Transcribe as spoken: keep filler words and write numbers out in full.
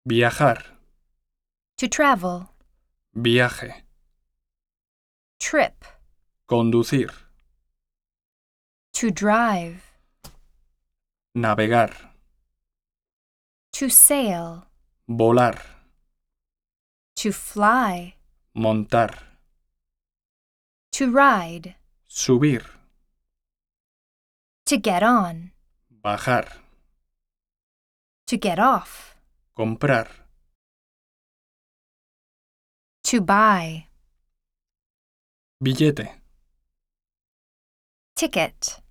Viajar. To travel. Viaje. Trip. Conducir. To drive. Navegar. To sail. Volar. To fly. Montar. To ride. Subir. To get on. Bajar. To get off. Comprar. To buy. Billete. Ticket.